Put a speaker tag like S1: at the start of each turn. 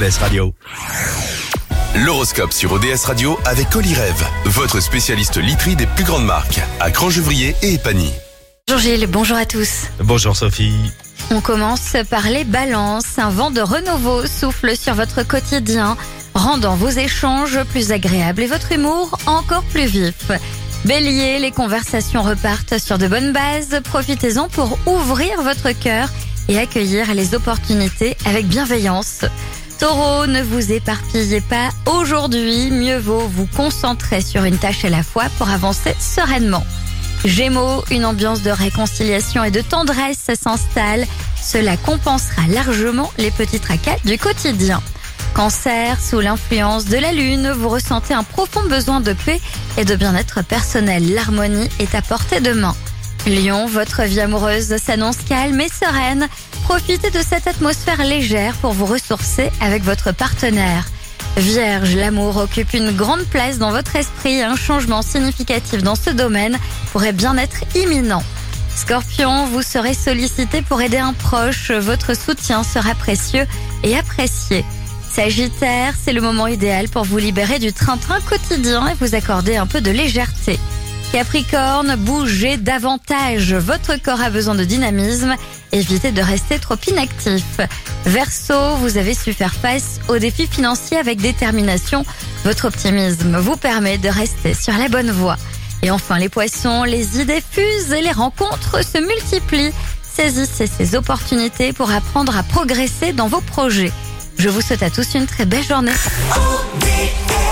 S1: ODS Radio.
S2: L'horoscope sur ODS Radio avec Olyrève, votre spécialiste literie des plus grandes marques, à Crangevrier et Épagny.
S3: Bonjour Gilles, bonjour à tous.
S1: Bonjour Sophie.
S3: On commence par les balances. Un vent de renouveau souffle sur votre quotidien, rendant vos échanges plus agréables et votre humour encore plus vif. Bélier, les conversations repartent sur de bonnes bases. Profitez-en pour ouvrir votre cœur et accueillir les opportunités avec bienveillance. Taureau, ne vous éparpillez pas aujourd'hui. Mieux vaut vous concentrer sur une tâche à la fois pour avancer sereinement. Gémeaux, une ambiance de réconciliation et de tendresse s'installe. Cela compensera largement les petits tracas du quotidien. Cancer, sous l'influence de la lune, vous ressentez un profond besoin de paix et de bien-être personnel. L'harmonie est à portée de main. Lion, votre vie amoureuse s'annonce calme et sereine. Profitez de cette atmosphère légère pour vous ressourcer avec votre partenaire. Vierge, l'amour occupe une grande place dans votre esprit. Un changement significatif dans ce domaine pourrait bien être imminent. Scorpion, vous serez sollicité pour aider un proche. Votre soutien sera précieux et apprécié. Sagittaire, c'est le moment idéal pour vous libérer du train-train quotidien et vous accorder un peu de légèreté. Capricorne, bougez davantage. Votre corps a besoin de dynamisme. Évitez de rester trop inactif. Verseau, vous avez su faire face aux défis financiers avec détermination. Votre optimisme vous permet de rester sur la bonne voie. Et enfin les poissons, les idées fusent et les rencontres se multiplient. Saisissez ces opportunités pour apprendre à progresser dans vos projets. Je vous souhaite à tous une très belle journée.
S4: ODS